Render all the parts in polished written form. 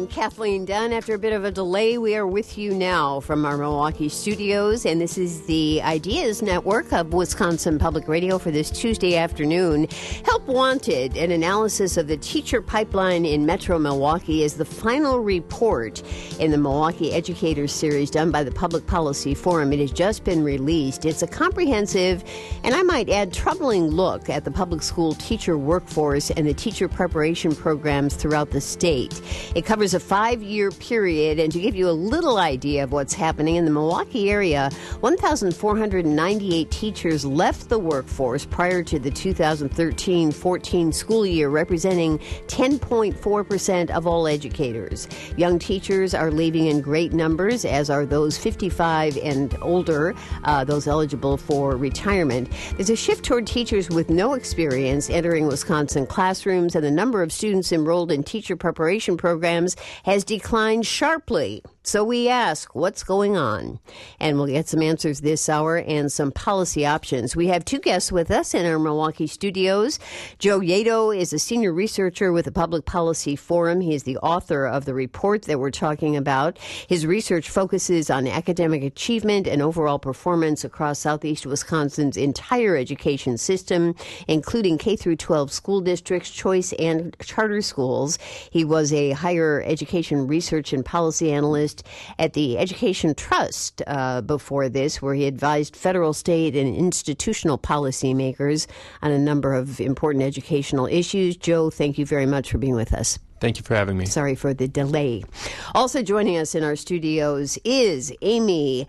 I'm Kathleen Dunn. After a bit of a delay, we are with you now from our Milwaukee studios, and this is the Ideas Network of Wisconsin Public Radio for this Tuesday afternoon. Help Wanted, an analysis of the teacher pipeline in Metro Milwaukee, is the final report in the Milwaukee Educators Series done by the Public Policy Forum. It has just been released. It's a comprehensive, and I might add, troubling look at the public school teacher workforce and the teacher preparation programs throughout the state. It covers a 5-year period, and to give you a little idea of what's happening in the Milwaukee area, 1,498 teachers left the workforce prior to the 2013-14 school year, representing 10.4% of all educators. Young teachers are leaving in great numbers, as are those 55 and older, those eligible for retirement. There's a shift toward teachers with no experience entering Wisconsin classrooms, and the number of students enrolled in teacher preparation programs has declined sharply. So we ask, what's going on? And we'll get some answers this hour and some policy options. We have two guests with us in our Milwaukee studios. Joe Yeto is a senior researcher with the Public Policy Forum. He is the author of the report that we're talking about. His research focuses on academic achievement and overall performance across Southeast Wisconsin's entire education system, including K-12 school districts, choice and charter schools. He was a higher education research and policy analyst at the Education Trust before this, where he advised federal, state, and institutional policymakers on a number of important educational issues. Joe, thank you very much for being with us. Thank you for having me. Sorry for the delay. Also joining us in our studios is Amy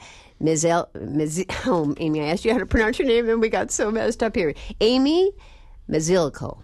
Amy, I asked you how to pronounce your name, and we got so messed up here. Amy Mizielko.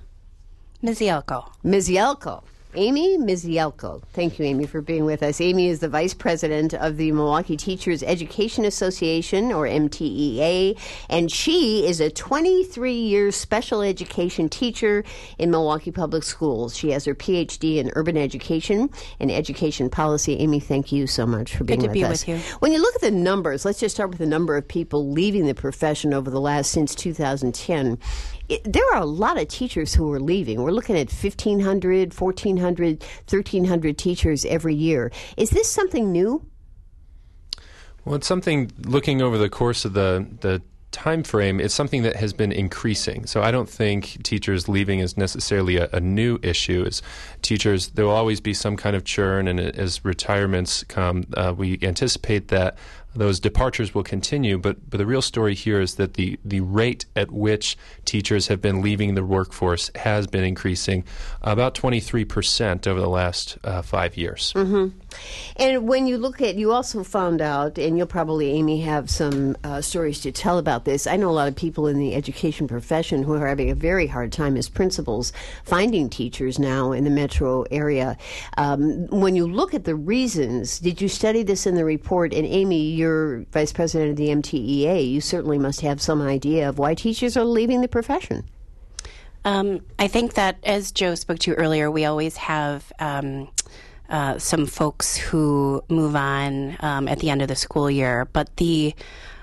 Amy Mizielko. Thank you, Amy, for being with us. Amy is the vice president of the Milwaukee Teachers Education Association, or MTEA, and she is a 23-year special education teacher in Milwaukee Public Schools. She has her Ph.D. in urban education and education policy. Amy, thank you so much for being with us. Good to be with you. When you look at the numbers, let's just start with the number of people leaving the profession over the last, since 2010. There are a lot of teachers who are leaving. We're looking at 1,500, 1,400, 1,300 teachers every year. Is this something new? Well, it's something, looking over the course of the time frame, it's something that has been increasing. So I don't think teachers leaving is necessarily a new issue. As teachers, there will always be some kind of churn, and as retirements come, we anticipate that those departures will continue, but the real story here is that the rate at which teachers have been leaving the workforce has been increasing about 23% over the last 5 years. Mm-hmm. And when you look at, you also found out, and you'll probably, Amy, have some stories to tell about this. I know a lot of people in the education profession who are having a very hard time as principals finding teachers now in the metro area. When you look at the reasons, did you study this in the report? And Amy, you're vice president of the MTEA. You certainly must have some idea of why teachers are leaving the profession. I think that, as Joe spoke to earlier, we always have some folks who move on at the end of the school year, but the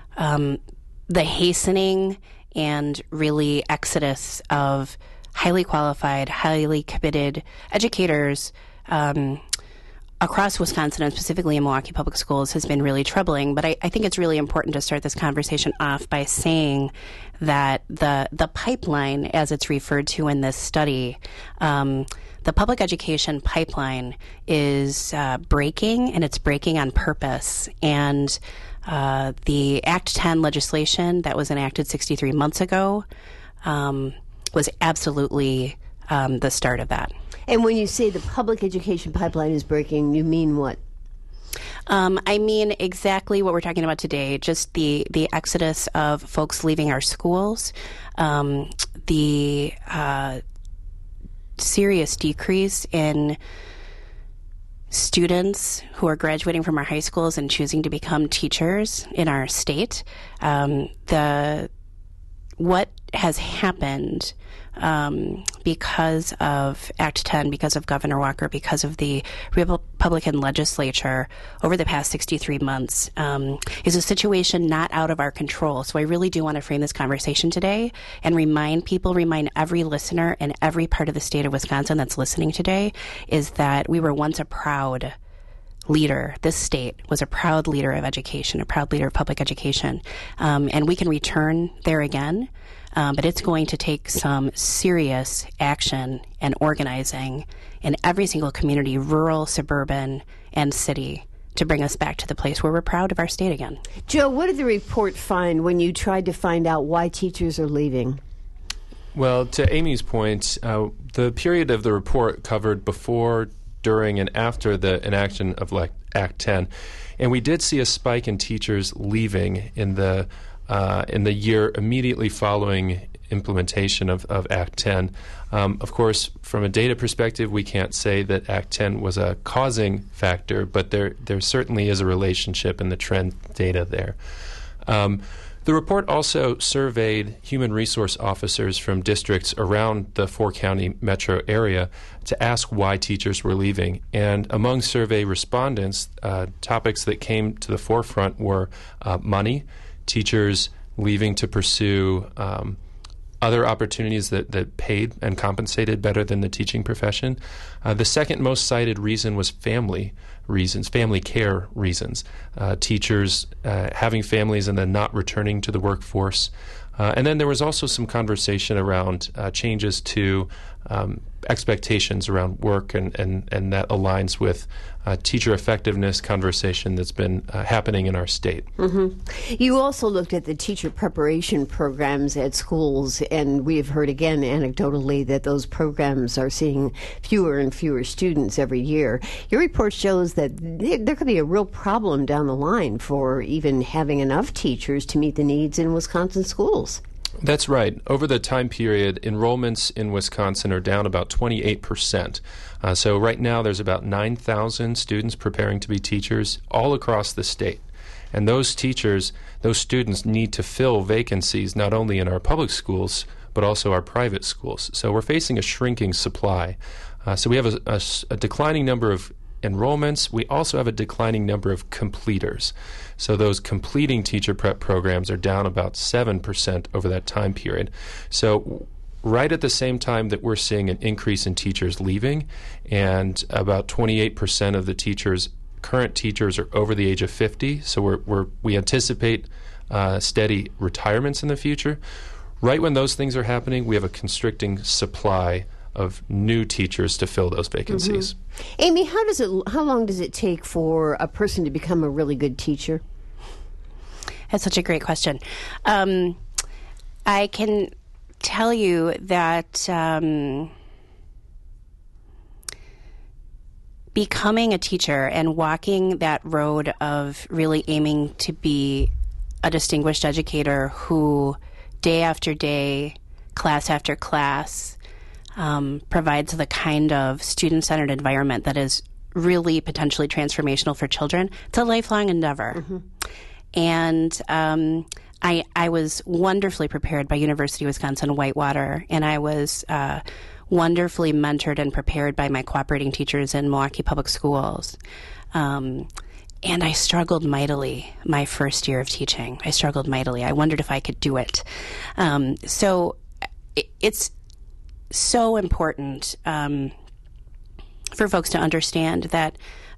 hastening and really exodus of highly qualified, highly committed educators across Wisconsin, and specifically in Milwaukee Public Schools, has been really troubling. But I think it's really important to start this conversation off by saying that the pipeline, as it's referred to in this study, the public education pipeline is breaking, and it's breaking on purpose. And the Act 10 legislation that was enacted 63 months ago was absolutely the start of that. And when you say the public education pipeline is breaking, you mean what? I mean exactly what we're talking about today, just the exodus of folks leaving our schools, the serious decrease in students who are graduating from our high schools and choosing to become teachers in our state. What has happened because of Act 10, because of Governor Walker, because of the Republican legislature over the past 63 months, is a situation not out of our control. So I really do want to frame this conversation today and remind every listener in every part of the state of Wisconsin that's listening today, is that we were once a proud leader. This state was a proud leader of education, a proud leader of public education. And we can return there again. But it's going to take some serious action and organizing in every single community, rural, suburban, and city, to bring us back to the place where we're proud of our state again. Joe, what did the report find when you tried to find out why teachers are leaving? Well, to Amy's point, the period of the report covered before, during, and after the enactment of Act 10. And we did see a spike in teachers leaving in the year immediately following implementation of Act 10. Of course, from a data perspective, we can't say that Act 10 was a causing factor, but there certainly is a relationship in the trend data there. The report also surveyed human resource officers from districts around the four-county metro area to ask why teachers were leaving. And among survey respondents, topics that came to the forefront were money, teachers leaving to pursue other opportunities that paid and compensated better than the teaching profession. The second most cited reason was family reasons, family care reasons. Teachers having families and then not returning to the workforce. And then there was also some conversation around changes to expectations around work, and that aligns with teacher effectiveness conversation that's been happening in our state. Mm-hmm. You also looked at the teacher preparation programs at schools, and we have heard again anecdotally that those programs are seeing fewer and fewer students every year. Your report shows that there could be a real problem down the line for even having enough teachers to meet the needs in Wisconsin schools. That's right. Over the time period, enrollments in Wisconsin are down about 28%. So right now there's about 9,000 students preparing to be teachers all across the state. And those teachers, those students need to fill vacancies not only in our public schools, but also our private schools. So we're facing a shrinking supply. So we have a declining number of enrollments. We also have a declining number of completers. So those completing teacher prep programs are down about 7% over that time period. So right at the same time that we're seeing an increase in teachers leaving, and about 28% of the current teachers are over the age of 50, so we anticipate steady retirements in the future. Right when those things are happening, we have a constricting supply of new teachers to fill those vacancies. Mm-hmm. Amy, how long does it take for a person to become a really good teacher? That's such a great question. I can tell you that becoming a teacher and walking that road of really aiming to be a distinguished educator who day after day, class after class, provides the kind of student-centered environment that is really potentially transformational for children. It's a lifelong endeavor. Mm-hmm. And I was wonderfully prepared by University of Wisconsin-Whitewater, and I was wonderfully mentored and prepared by my cooperating teachers in Milwaukee Public Schools. And I struggled mightily my first year of teaching. I struggled mightily. I wondered if I could do it. So it's so important for folks to understand that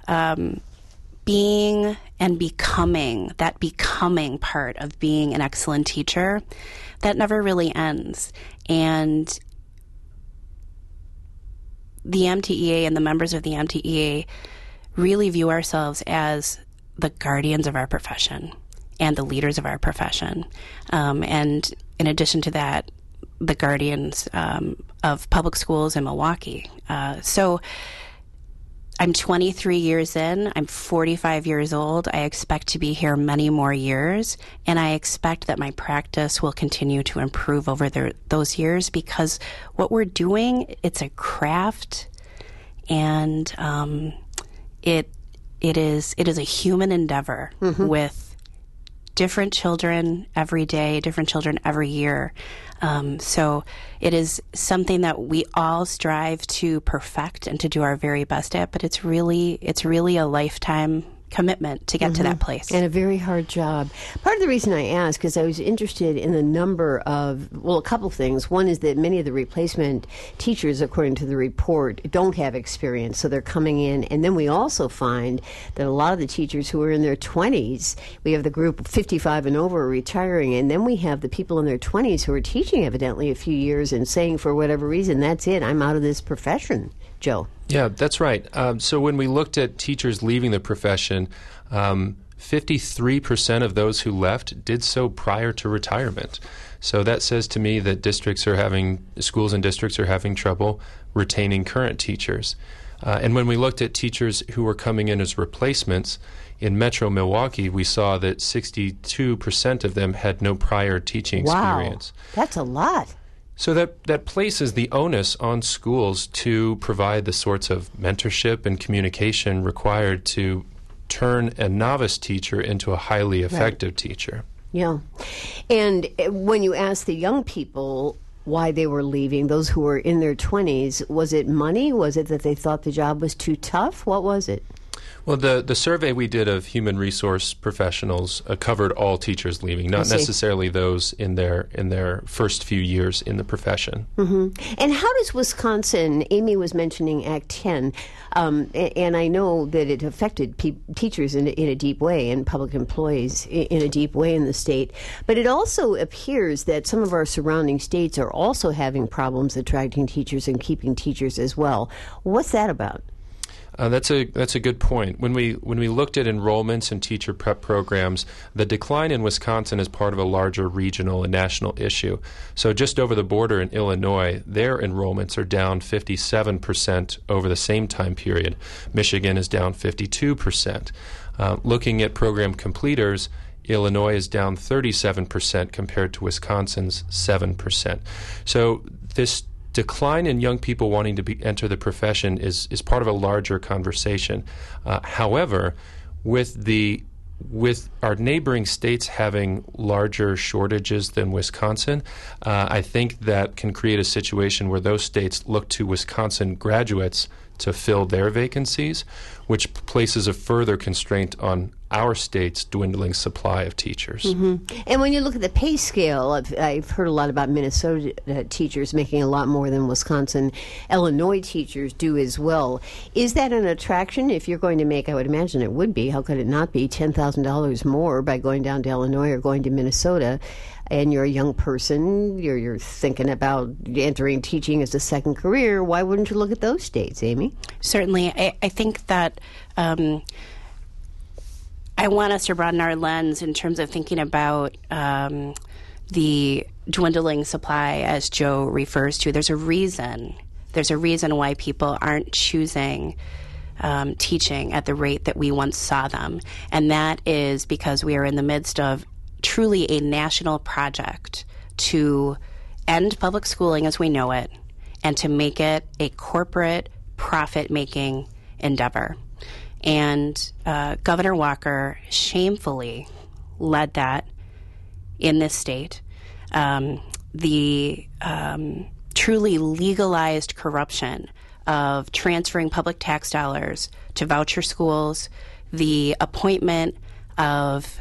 being and becoming, that becoming part of being an excellent teacher, that never really ends. And the MTEA and the members of the MTEA really view ourselves as the guardians of our profession and the leaders of our profession. And in addition to that, the guardians of public schools in Milwaukee. So I'm 23 years in. I'm 45 years old. I expect to be here many more years, and I expect that my practice will continue to improve over those years, because what we're doing, it's a craft, and it is a human endeavor mm-hmm. with different children every day, different children every year. So it is something that we all strive to perfect and to do our very best at, but it's really a lifetime commitment to get to that place. And a very hard job. Part of the reason I asked is I was interested in the number of, well, a couple things. One is that many of the replacement teachers, according to the report, don't have experience, so they're coming in. And then we also find that a lot of the teachers who are in their 20s, we have the group 55 and over retiring, and then we have the people in their 20s who are teaching evidently a few years and saying for whatever reason, that's it, I'm out of this profession. Joe. Yeah, that's right. So when we looked at teachers leaving the profession, 53% of those who left did so prior to retirement. So that says to me that schools and districts are having trouble retaining current teachers. And when we looked at teachers who were coming in as replacements, in Metro Milwaukee, we saw that 62% of them had no prior teaching experience. Wow, that's a lot. So that places the onus on schools to provide the sorts of mentorship and communication required to turn a novice teacher into a highly effective teacher. Yeah. And when you ask the young people why they were leaving, those who were in their 20s, was it money? Was it that they thought the job was too tough? What was it? Well, the survey we did of human resource professionals covered all teachers leaving, not necessarily those in their first few years in the profession. Mm-hmm. And how does Wisconsin, Amy was mentioning Act 10, and I know that it affected teachers in a deep way and public employees in a deep way in the state, but it also appears that some of our surrounding states are also having problems attracting teachers and keeping teachers as well. What's that about? That's a good point. When we looked at enrollments in teacher prep programs, the decline in Wisconsin is part of a larger regional and national issue. So just over the border in Illinois, their enrollments are down 57% over the same time period. Michigan is down 52%. Looking at program completers, Illinois is down 37% compared to Wisconsin's 7%. So this decline in young people wanting to enter the profession is part of a larger conversation. However, with our neighboring states having larger shortages than Wisconsin, I think that can create a situation where those states look to Wisconsin graduates to fill their vacancies, which places a further constraint on our state's dwindling supply of teachers. Mm-hmm. And when you look at the pay scale, I've heard a lot about Minnesota teachers making a lot more than Wisconsin. Illinois teachers do as well. Is that an attraction? If you're going to make, I would imagine it would be, how could it not be, $10,000 more by going down to Illinois or going to Minnesota, and you're a young person, you're thinking about entering teaching as a second career, why wouldn't you look at those states, Amy? Certainly. I think that I want us to broaden our lens in terms of thinking about the dwindling supply, as Joe refers to. There's a reason why people aren't choosing teaching at the rate that we once saw them, and that is because we are in the midst of truly a national project to end public schooling as we know it and to make it a corporate profit-making endeavor. And Governor Walker shamefully led that in this state. The truly legalized corruption of transferring public tax dollars to voucher schools, the appointment of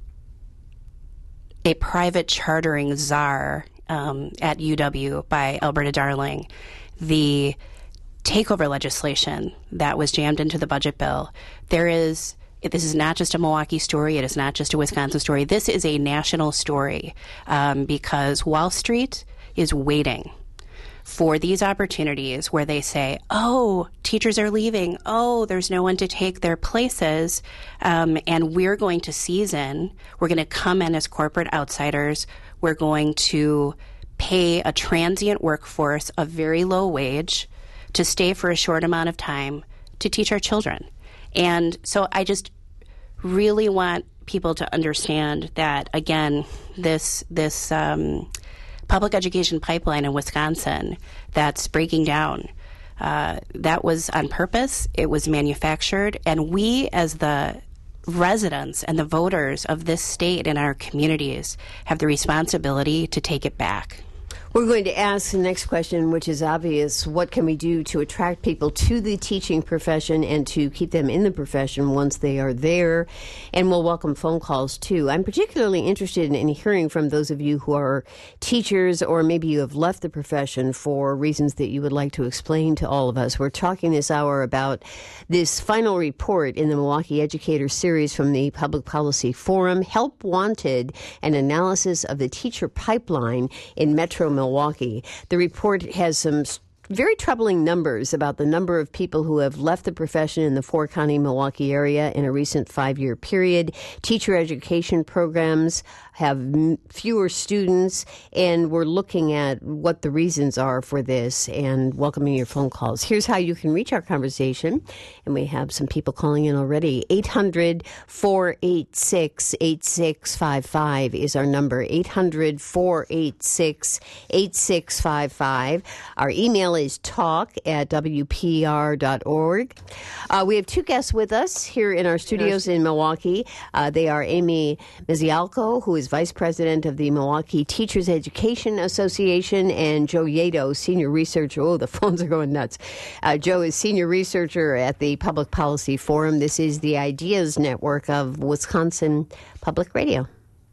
a private chartering czar at UW by Alberta Darling, the takeover legislation that was jammed into the budget bill. This is not just a Milwaukee story. It is not just a Wisconsin story. This is a national story because Wall Street is waiting for these opportunities where they say, oh, teachers are leaving. Oh, there's no one to take their places. And we're going to seize in. We're going to come in as corporate outsiders. We're going to pay a transient workforce a very low wage to stay for a short amount of time to teach our children. And so I just really want people to understand that, again, this public education pipeline in Wisconsin that's breaking down, that was on purpose. It was manufactured. And we, as the residents and the voters of this state and our communities have the responsibility to take it back. We're going to ask the next question, which is obvious. What can we do to attract people to the teaching profession and to keep them in the profession once they are there? And we'll welcome phone calls, too. I'm particularly interested in hearing from those of you who are teachers, or maybe you have left the profession for reasons that you would like to explain to all of us. We're talking this hour about this final report in the Milwaukee Educator Series from the Public Policy Forum, Help Wanted, an analysis of the teacher pipeline in Metro Milwaukee. The report has some very troubling numbers about the number of people who have left the profession in the four-county Milwaukee area in a recent 5-year period. Teacher education programs have fewer students, and we're looking at what the reasons are for this and welcoming your phone calls. Here's how you can reach our conversation, and we have some people calling in already. 800-486-8655 is our number, 800-486-8655. Our email is talk@wpr.org. We have two guests with us here in our studios in Milwaukee. They are Amy Mizialko, who is Vice President of the Milwaukee Teachers Education Association, and Joe Yato, Senior Researcher. Oh, the phones are going nuts. Joe is Senior Researcher at the Public Policy Forum. This is the Ideas Network of Wisconsin Public Radio.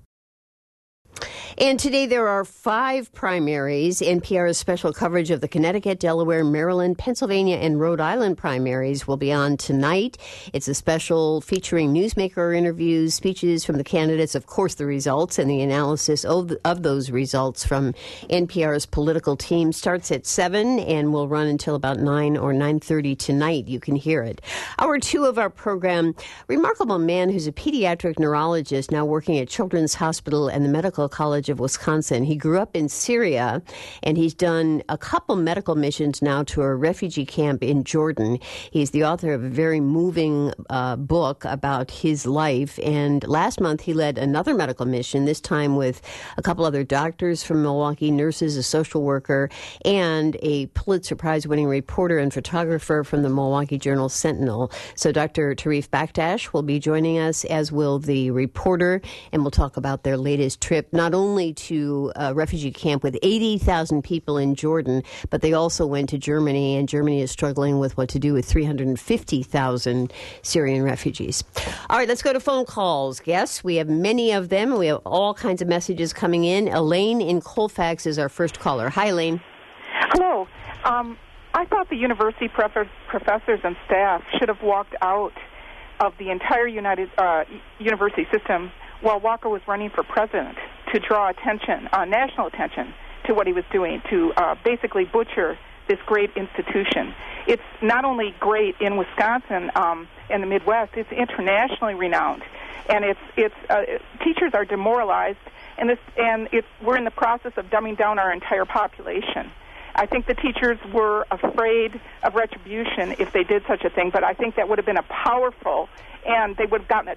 And today there are 5 primaries. NPR's special coverage of the Connecticut, Delaware, Maryland, Pennsylvania, and Rhode Island primaries will be on tonight. It's a special featuring newsmaker interviews, speeches from the candidates, of course, the results, and the analysis of those results from NPR's political team. Starts at 7 and will run until about 9 or 9:30 tonight. You can hear it. Hour 2 of our program, remarkable man who's a pediatric neurologist now working at Children's Hospital and the Medical College of Wisconsin. He grew up in Syria, and he's done a couple medical missions now to a refugee camp in Jordan. He's the author of a very moving book about his life, and last month he led another medical mission, this time with a couple other doctors from Milwaukee, nurses, a social worker, and a Pulitzer Prize-winning reporter and photographer from the Milwaukee Journal-Sentinel. So Dr. Tarif Baktash will be joining us, as will the reporter, and we'll talk about their latest trip, not only to a refugee camp with 80,000 people in Jordan, but they also went to Germany, and Germany is struggling with what to do with 350,000 Syrian refugees. All right, let's go to phone calls. Yes, we have many of them. We have all kinds of messages coming in. Elaine in Colfax is our first caller. Hi, Elaine. Hello. I thought the university professors and staff should have walked out of the entire university system while Walker was running for president, to draw attention, national attention, to what he was doing, to basically butcher this great institution. It's not only great in Wisconsin and the Midwest, it's internationally renowned. And teachers are demoralized, and we're in the process of dumbing down our entire population. I think the teachers were afraid of retribution if they did such a thing, but I think that would have been and they would have gotten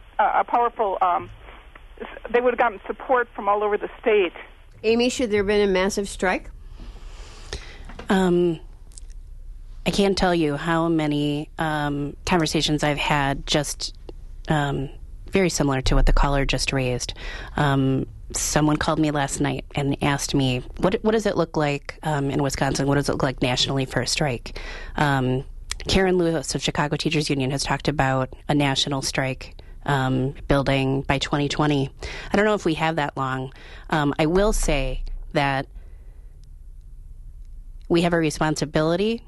they would have gotten support from all over the state. Amy, should there have been a massive strike? I can't tell you how many conversations I've had just very similar to what the caller just raised. Someone called me last night and asked me, what does it look like in Wisconsin? What does it look like nationally for a strike? Karen Lewis of Chicago Teachers Union has talked about a national strike building by 2020. I don't know if we have that long. I will say that we have a responsibility.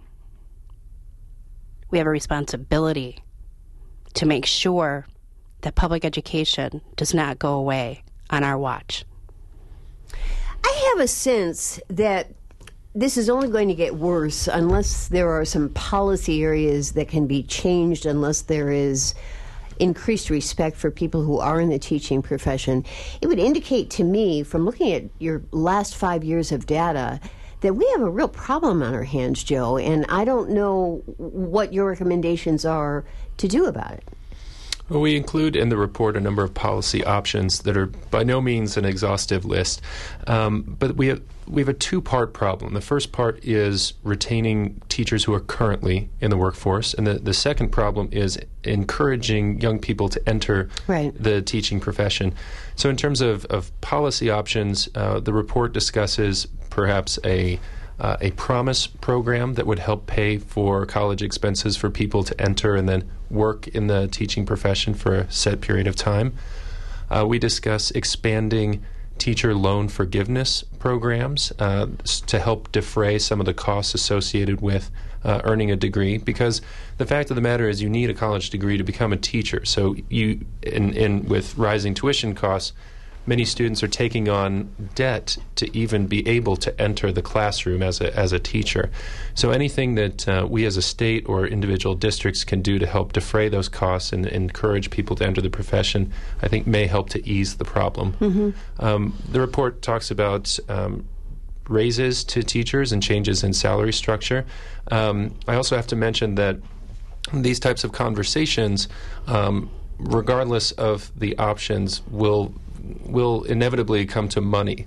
We have a responsibility to make sure that public education does not go away on our watch. I have a sense that this is only going to get worse unless there are some policy areas that can be changed, unless there is increased respect for people who are in the teaching profession. It would indicate to me, from looking at your last 5 years of data, that we have a real problem on our hands, Joe, and I don't know what your recommendations are to do about it. Well, we include in the report a number of policy options that are by no means an exhaustive list, but we have a two-part problem. The first part is retaining teachers who are currently in the workforce, and the second problem is encouraging young people to enter the teaching profession. So in terms of policy options, the report discusses perhaps a promise program that would help pay for college expenses for people to enter and then work in the teaching profession for a set period of time. We discuss expanding teacher loan forgiveness programs to help defray some of the costs associated with earning a degree, because the fact of the matter is you need a college degree to become a teacher. So with rising tuition costs, many students are taking on debt to even be able to enter the classroom as a teacher. So anything that we as a state or individual districts can do to help defray those costs and encourage people to enter the profession, I think may help to ease the problem. Mm-hmm. The report talks about raises to teachers and changes in salary structure. I also have to mention that these types of conversations, regardless of the options, will inevitably come to money.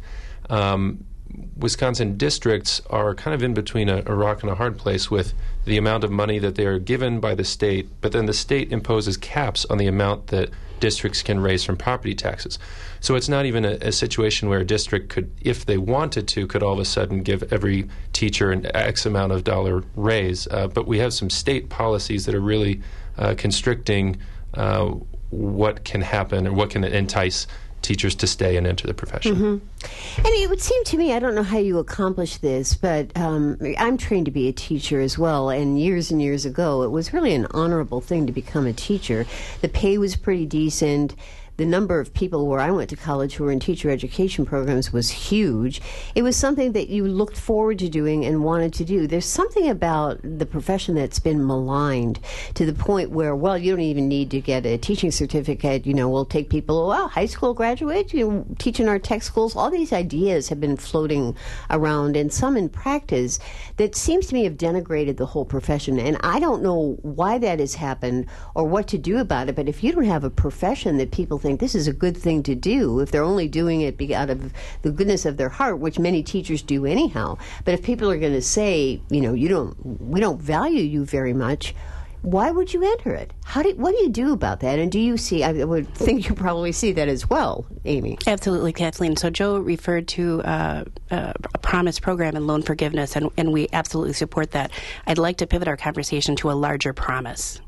Wisconsin districts are kind of in between a rock and a hard place with the amount of money that they are given by the state, but then the state imposes caps on the amount that districts can raise from property taxes. So it's not even a situation where a district could, if they wanted to, could all of a sudden give every teacher an X amount of dollar raise. But we have some state policies that are really constricting what can happen or what can entice teachers to stay and enter the profession. Mm-hmm. And it would seem to me, I don't know how you accomplish this, but I'm trained to be a teacher as well, and years ago, it was really an honorable thing to become a teacher. The pay was pretty decent. The number of people where I went to college who were in teacher education programs was huge. It was something that you looked forward to doing and wanted to do. There's something about the profession that's been maligned to the point where, well, you don't even need to get a teaching certificate. We'll take people, high school graduate, teach in our tech schools. All these ideas have been floating around, and some in practice that seems to me have denigrated the whole profession. And I don't know why that has happened or what to do about it, but if you don't have a profession that people think this is a good thing to do, if they're only doing it out of the goodness of their heart, which many teachers do anyhow. But if people are going to say, we don't value you very much, why would you enter it? What do you do about that? And do you see, I would think you probably see that as well, Amy. Absolutely, Kathleen. So Joe referred to a promise program and loan forgiveness, and we absolutely support that. I'd like to pivot our conversation to a larger promise.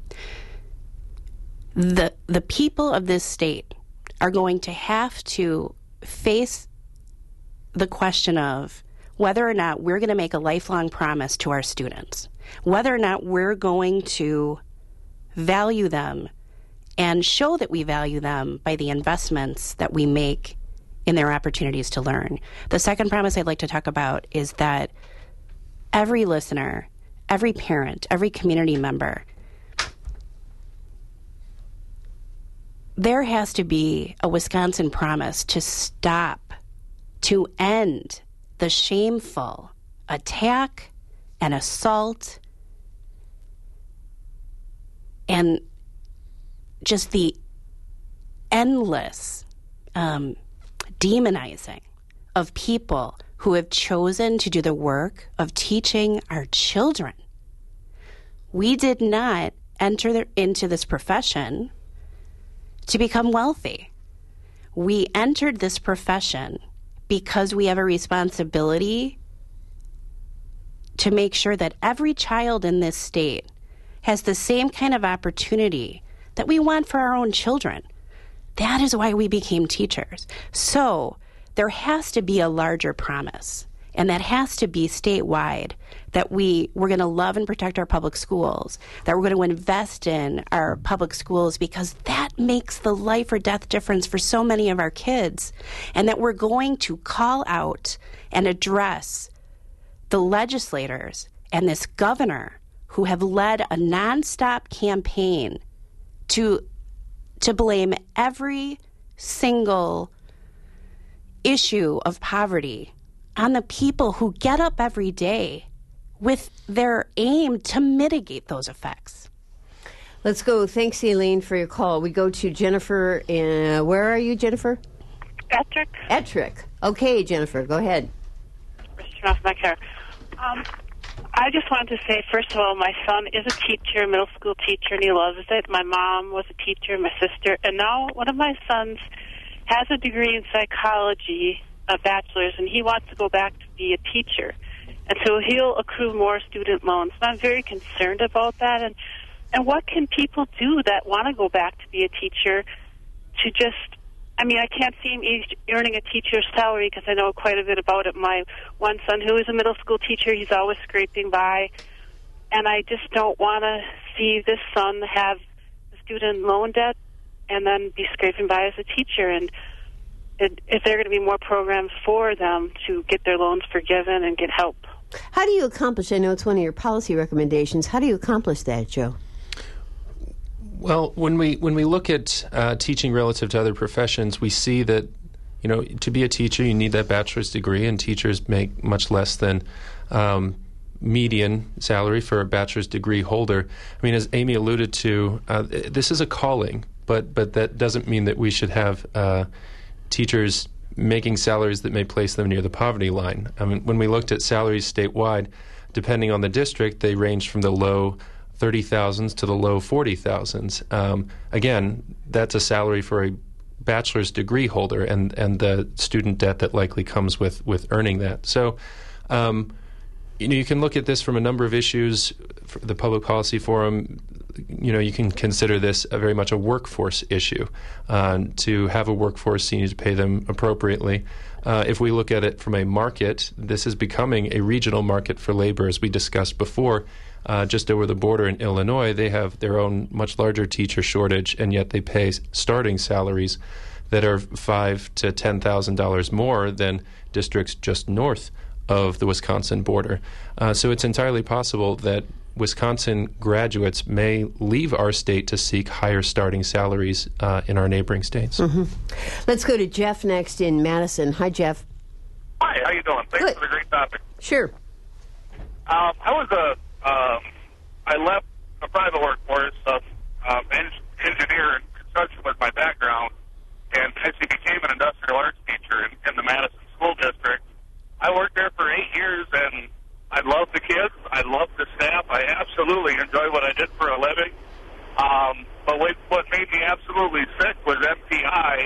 The people of this state are going to have to face the question of whether or not we're going to make a lifelong promise to our students, whether or not we're going to value them and show that we value them by the investments that we make in their opportunities to learn. The second promise I'd like to talk about is that every listener, every parent, every community member, there has to be a Wisconsin promise to end the shameful attack and assault and just the endless demonizing of people who have chosen to do the work of teaching our children. We did not enter into this profession to become wealthy. We entered this profession because we have a responsibility to make sure that every child in this state has the same kind of opportunity that we want for our own children. That is why we became teachers. So there has to be a larger promise, and that has to be statewide, that we're going to love and protect our public schools, that we're going to invest in our public schools because that makes the life or death difference for so many of our kids, and that we're going to call out and address the legislators and this governor who have led a nonstop campaign to blame every single issue of poverty on the people who get up every day with their aim to mitigate those effects. Let's go. Thanks, Elaine, for your call. We go to Jennifer. Where are you, Jennifer? Ettrick. Ettrick. Okay, Jennifer, go ahead. Off my car. I just wanted to say, first of all, my son is a teacher, middle school teacher, and he loves it. My mom was a teacher, my sister, and now one of my sons has a degree in psychology, a bachelor's, and he wants to go back to be a teacher. And so he'll accrue more student loans. And I'm very concerned about that. And what can people do that want to go back to be a teacher to just, I mean, I can't see him earning a teacher's salary because I know quite a bit about it. My one son, who is a middle school teacher, he's always scraping by. And I just don't want to see this son have student loan debt and then be scraping by as a teacher. And if there are going to be more programs for them to get their loans forgiven and get help. How do you accomplish, I know it's one of your policy recommendations, how do you accomplish that, Joe? Well, when we look at teaching relative to other professions, we see that, you know, to be a teacher, you need that bachelor's degree, and teachers make much less than median salary for a bachelor's degree holder. I mean, as Amy alluded to, this is a calling, but that doesn't mean that we should have teachers making salaries that may place them near the poverty line. I mean, when we looked at salaries statewide, depending on the district, they ranged from the low 30,000s to the low 40,000s. Again, that's a salary for a bachelor's degree holder and the student debt that likely comes with earning that. So, you know, you can look at this from a number of issues. For the Public Policy Forum, you know, you can consider this very much a workforce issue. To have a workforce, you need to pay them appropriately. If we look at it from a market, this is becoming a regional market for labor, as we discussed before. Just over the border in Illinois, they have their own much larger teacher shortage, and yet they pay starting salaries that are $5,000 to $10,000 more than districts just north of the Wisconsin border. So it's entirely possible that Wisconsin graduates may leave our state to seek higher starting salaries in our neighboring states. Mm-hmm. Let's go to Jeff next in Madison. Hi, Jeff. Hi, how you doing? Thanks Good. for the great topic. Sure. I left the private workforce, engineer and construction was my background, and actually became an industrial arts teacher in the Madison School District. I worked there for 8 years, and I loved the kids. I loved the staff. I absolutely enjoyed what I did for a living. But what made me absolutely sick was MTI.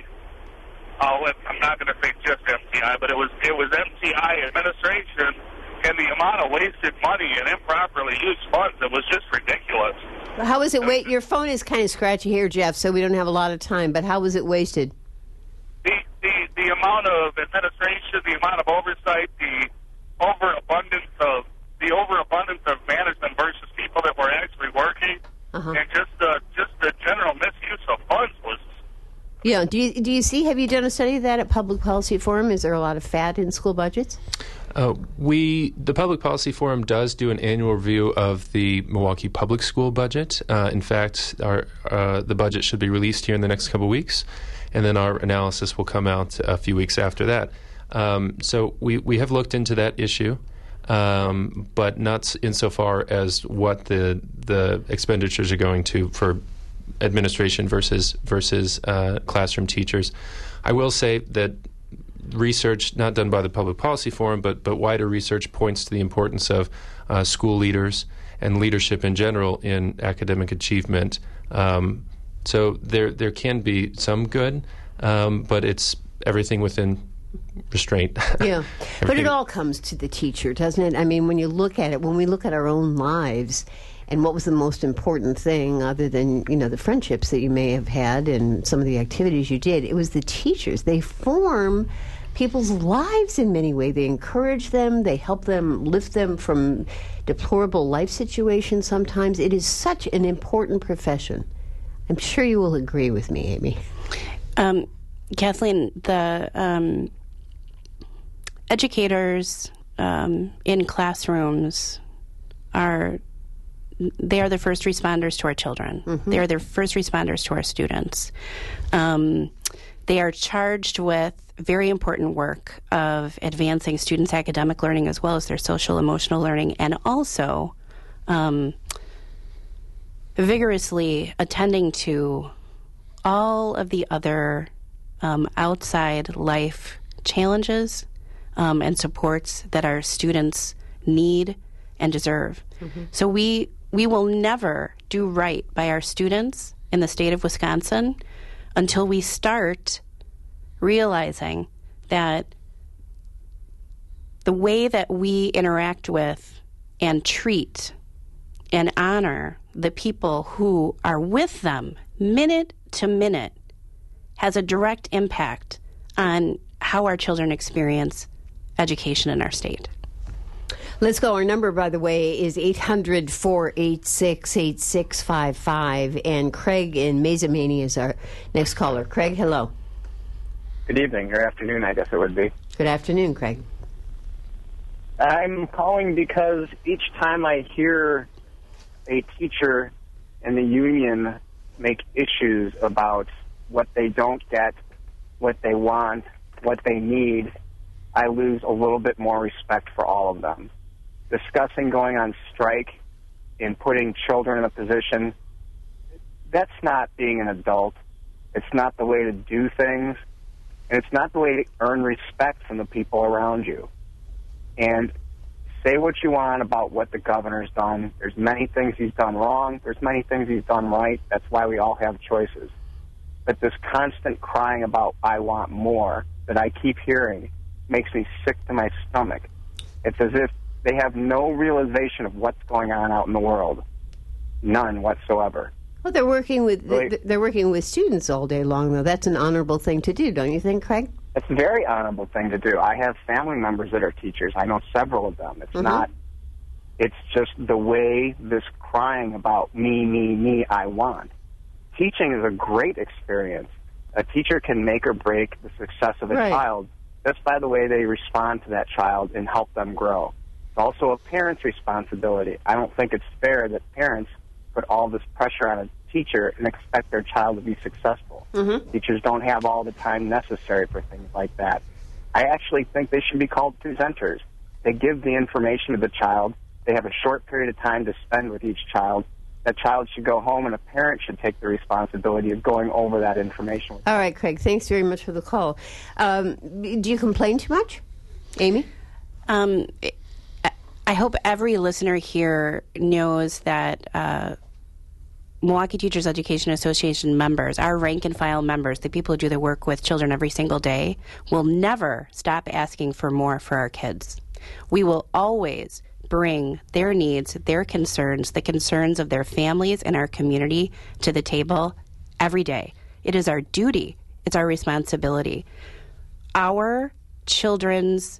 I'm not going to say just MTI, but it was MTI administration. And the amount of wasted money and improperly used funds, it was just ridiculous. How was it your phone is kind of scratchy here, Jeff, so we don't have a lot of time, but how was it wasted? The amount of administration, the amount of oversight, the overabundance of management versus people that were actually working, and just the general misuse of funds was. Yeah. Do you see? Have you done a study of that at Public Policy Forum? Is there a lot of fat in school budgets? The Public Policy Forum does do an annual review of the Milwaukee public school budget. In fact, the budget should be released here in the next couple of weeks, and then our analysis will come out a few weeks after that. So we have looked into that issue, but not insofar as what the expenditures are going to for administration versus classroom teachers. I will say that research not done by the Public Policy Forum, but wider research points to the importance of school leaders and leadership in general in academic achievement. So there can be some good, but it's everything within restraint. Yeah, but it all comes to the teacher, doesn't it? I mean, when we look at our own lives, and what was the most important thing other than, you know, the friendships that you may have had and some of the activities you did, it was the teachers. They form people's lives in many ways. They encourage them. They help them, lift them from deplorable life situations sometimes. It is such an important profession. I'm sure you will agree with me, Amy. Kathleen, the educators in classrooms are the first responders to our children. Mm-hmm. They are the first responders to our students. They are charged with very important work of advancing students' academic learning as well as their social emotional learning, and also vigorously attending to all of the other outside life challenges and supports that our students need and deserve. Mm-hmm. So we will never do right by our students in the state of Wisconsin until we start realizing that the way that we interact with and treat and honor the people who are with them minute to minute has a direct impact on how our children experience education in our state. Let's go. Our number, by the way, is 800-486-8655. And Craig in Mazamani is our next caller. Craig, hello. Good evening, or afternoon, I guess it would be. Good afternoon, Craig. I'm calling because each time I hear a teacher and the union make issues about what they don't get, what they want, what they need, I lose a little bit more respect for all of them. Discussing going on strike and putting children in a position, that's not being an adult. It's not the way to do things, and it's not the way to earn respect from the people around you. And say what you want about what the governor's done. There's many things he's done wrong. There's many things he's done right. That's why we all have choices. But this constant crying about I want more that I keep hearing makes me sick to my stomach. It's as if they have no realization of what's going on out in the world. None whatsoever. Well, they're working with students all day long, though. That's an honorable thing to do, don't you think, Craig? It's a very honorable thing to do. I have family members that are teachers. I know several of them. It's not. It's just the way this crying about me, I want. Teaching is a great experience. A teacher can make or break the success of a child just by the way they respond to that child and help them grow. It's also a parent's responsibility. I don't think it's fair that parents put all this pressure on a teacher and expect their child to be successful. Teachers don't have all the time necessary for things like that. I actually think they should be called presenters. They give the information to the child. They have a short period of time to spend with each child. That child should go home, and a parent should take the responsibility of going over that information. All right, Craig, thanks very much for the call. Do you complain too much, Amy? I hope every listener here knows that Milwaukee Teachers Education Association members, our rank and file members, the people who do the work with children every single day, will never stop asking for more for our kids. We will always bring their needs, their concerns, the concerns of their families and our community to the table every day. It is our duty. It's our responsibility. Our children's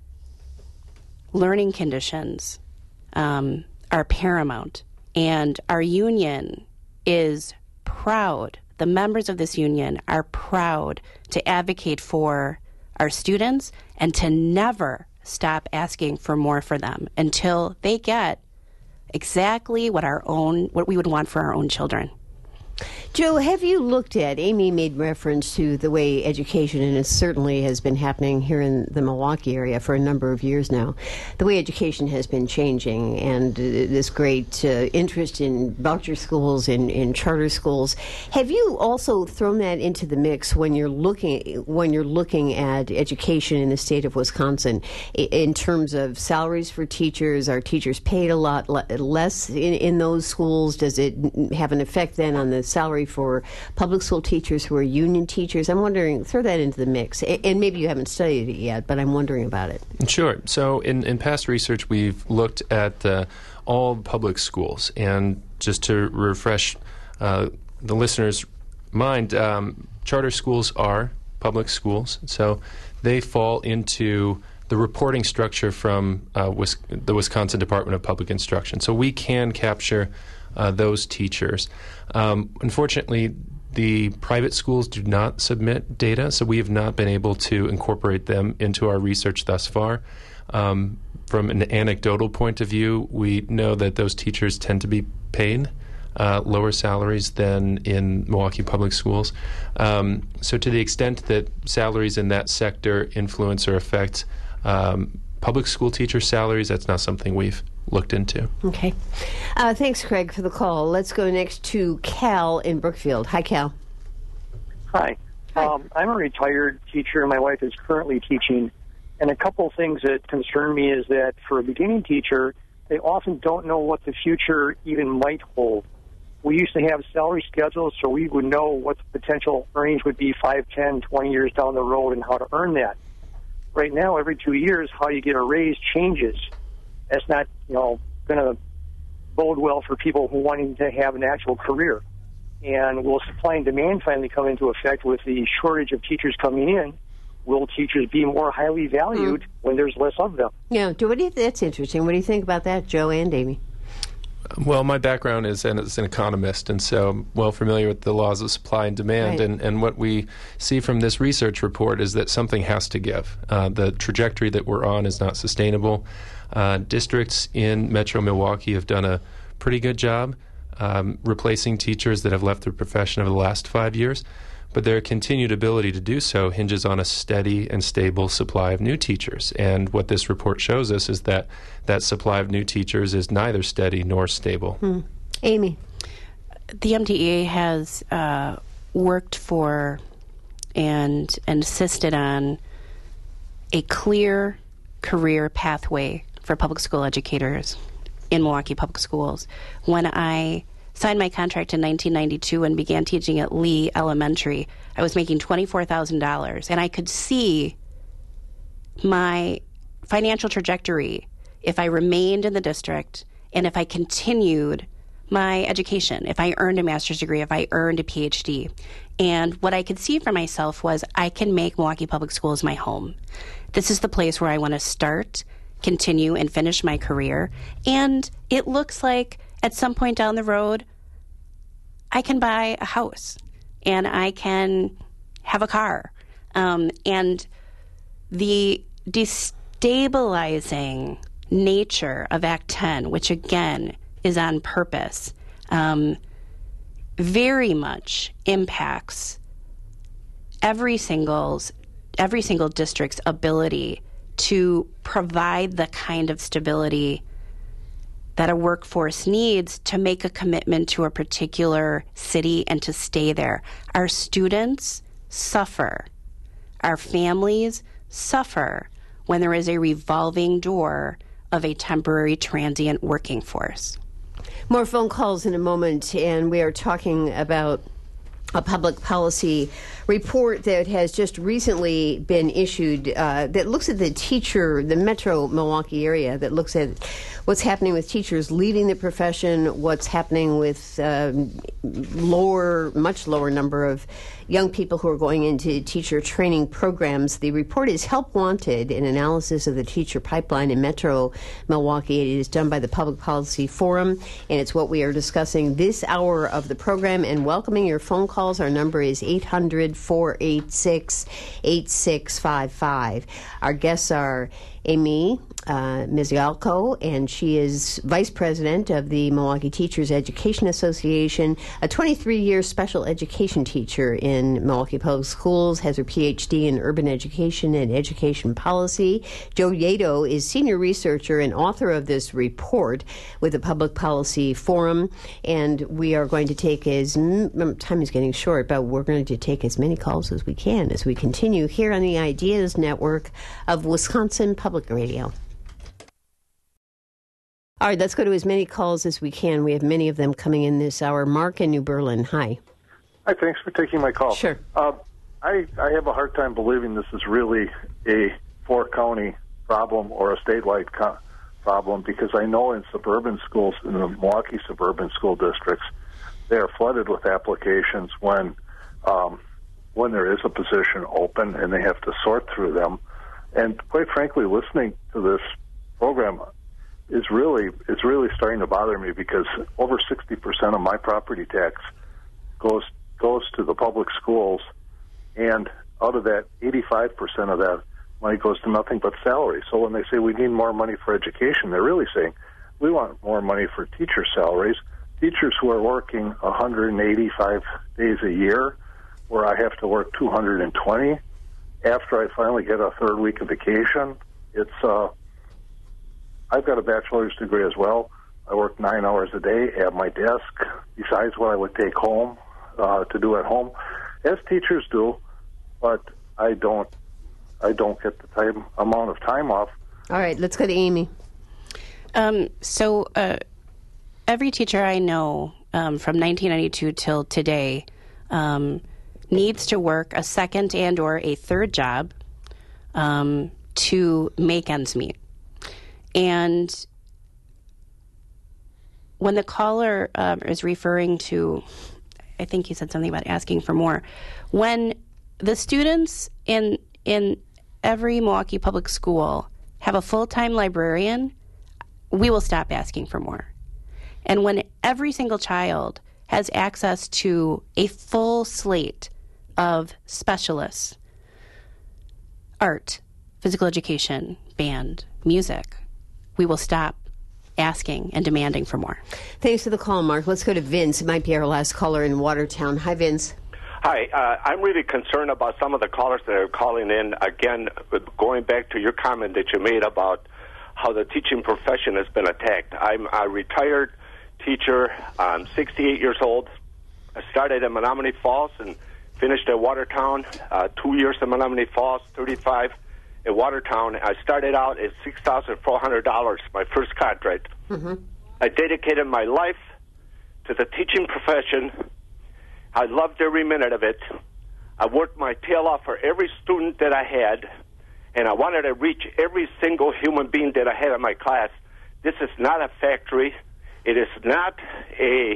learning conditions are paramount, and our union is proud. The members of this union are proud to advocate for our students and to never stop asking for more for them until they get exactly what we would want for our own children. Joe, have you looked at, Amy made reference to the way education, and it certainly has been happening here in the Milwaukee area for a number of years now, the way education has been changing, and this great interest in voucher schools and in charter schools. Have you also thrown that into the mix when you're looking at education in the state of Wisconsin in terms of salaries for teachers? Are teachers paid a lot less in those schools? Does it have an effect then on the salary for public school teachers who are union teachers? I'm wondering, throw that into the mix. And maybe you haven't studied it yet, but I'm wondering about it. Sure. So in past research, we've looked at all public schools. And just to refresh the listener's mind, charter schools are public schools. So they fall into the reporting structure from the Wisconsin Department of Public Instruction. So we can capture those teachers. Unfortunately, the private schools do not submit data, so we have not been able to incorporate them into our research thus far. From an anecdotal point of view, we know that those teachers tend to be paid lower salaries than in Milwaukee public schools. So to the extent that salaries in that sector influence or affect public school teacher salaries, that's not something we've looked into. Okay. Thanks, Craig, for the call. Let's go next to Cal in Brookfield. Hi, Cal. Hi. I'm a retired teacher. My wife is currently teaching. And a couple things that concern me is that for a beginning teacher, they often don't know what the future even might hold. We used to have salary schedules, so we would know what the potential earnings would be 5, 10, 20 years down the road and how to earn that. Right now, every 2 years, how you get a raise changes. That's not, going to bode well for people who wanting to have an actual career. And will supply and demand finally come into effect with the shortage of teachers coming in? Will teachers be more highly valued when there's less of them? Yeah, that's interesting. What do you think about that, Joe and Amy? Well, my background is as an economist, and so I'm well familiar with the laws of supply and demand. Right. And what we see from this research report is that something has to give. The trajectory that we're on is not sustainable. Districts in Metro Milwaukee have done a pretty good job replacing teachers that have left the profession over the last 5 years, but their continued ability to do so hinges on a steady and stable supply of new teachers. And what this report shows us is that that supply of new teachers is neither steady nor stable. Amy. The MTEA has worked for and insisted on a clear career pathway for public school educators in Milwaukee Public Schools. When I signed my contract in 1992 and began teaching at Lee Elementary, I was making $24,000, and I could see my financial trajectory if I remained in the district and if I continued my education, if I earned a master's degree, if I earned a PhD. And what I could see for myself was I can make Milwaukee Public Schools my home. This is the place where I want to start, continue, and finish my career. And it looks like at some point down the road, I can buy a house and I can have a car. And the destabilizing nature of Act 10, which again is on purpose, very much impacts every single district's ability to provide the kind of stability that a workforce needs to make a commitment to a particular city and to stay there. Our students suffer. Our families suffer when there is a revolving door of a temporary transient working force. More phone calls in a moment, and we are talking about a public policy report that has just recently been issued that looks at the Metro Milwaukee area, that looks at what's happening with teachers leaving the profession, what's happening with much lower number of young people who are going into teacher training programs. The report is Help Wanted, an analysis of the teacher pipeline in Metro Milwaukee. It is done by the Public Policy Forum, and it's what we are discussing this hour of the program and welcoming your phone calls. Our number is 800-486-8655. Our guests are Amy Mizialko, and she is Vice President of the Milwaukee Teachers Education Association, a 23-year special education teacher in Milwaukee Public Schools, has her PhD in urban education and education policy. Joe Yato is senior researcher and author of this report with the Public Policy Forum, and we are going to take time is getting short, but we're going to take as many calls as we can as we continue here on the Ideas Network of Wisconsin Public Radio. All right, let's go to as many calls as we can. We have many of them coming in this hour. Mark in New Berlin, hi. Hi, thanks for taking my call. Sure. I have a hard time believing this is really a four-county problem or a statewide problem, because I know in suburban schools, in the Milwaukee suburban school districts, they are flooded with applications when there is a position open and they have to sort through them. And quite frankly, listening to this program is really starting to bother me, because over 60% of my property tax goes to the public schools, and out of that, 85% of that money goes to nothing but salary. So when they say we need more money for education, they're really saying we want more money for teacher salaries. Teachers who are working 185 days a year, where I have to work 220 after I finally get a third week of vacation. It's I've got a bachelor's degree as well. I work 9 hours a day at my desk, besides what I would take home to do at home, as teachers do. But I don't get the amount of time off. All right, let's go to Amy. So every teacher I know from 1992 till today needs to work a second and or a third job to make ends meet. And when the caller is referring to, I think he said something about asking for more, when the students in every Milwaukee public school have a full-time librarian, we will stop asking for more. And when every single child has access to a full slate of specialists, art, physical education, band, music, we will stop asking and demanding for more. Thanks for the call, Mark. Let's go to Vince. It might be our last caller in Watertown. Hi, Vince. Hi. I'm really concerned about some of the callers that are calling in. Again, going back to your comment that you made about how the teaching profession has been attacked. I'm a retired teacher. I'm 68 years old. I started at Menominee Falls and finished at Watertown. 2 years at Menominee Falls, 35 at Watertown. I started out at $6,400, my first contract. Mm-hmm. I dedicated my life to the teaching profession. I loved every minute of it. I worked my tail off for every student that I had, and I wanted to reach every single human being that I had in my class. This is not a factory. It is not a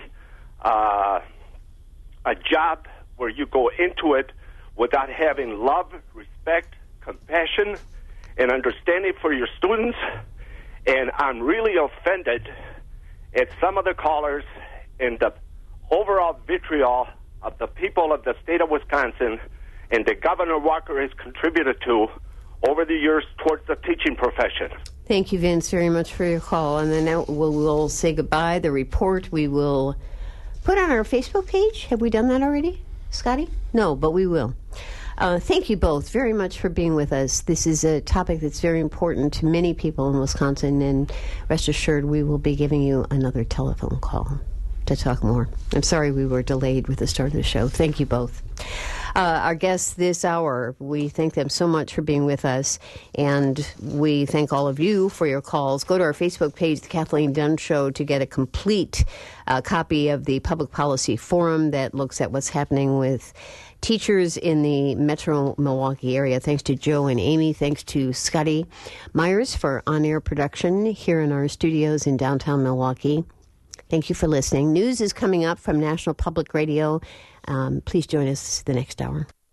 job where you go into it without having love, respect, compassion, and understanding for your students. And I'm really offended at some of the callers and the overall vitriol of the people of the state of Wisconsin and that Governor Walker has contributed to over the years towards the teaching profession. Thank you, Vince, very much for your call. And then now we'll say goodbye. The report we will put on our Facebook page. Have we done that already, Scotty? No, but we will. Thank you both very much for being with us. This is a topic that's very important to many people in Wisconsin, and rest assured we will be giving you another telephone call to talk more. I'm sorry we were delayed with the start of the show. Thank you both. Our guests this hour, we thank them so much for being with us, and we thank all of you for your calls. Go to our Facebook page, The Kathleen Dunn Show, to get a complete copy of the Public Policy Forum that looks at what's happening with teachers in the Metro Milwaukee area. Thanks to Joe and Amy. Thanks to Scotty Myers for on-air production here in our studios in downtown Milwaukee. Thank you for listening. News is coming up from National Public Radio. Please join us the next hour.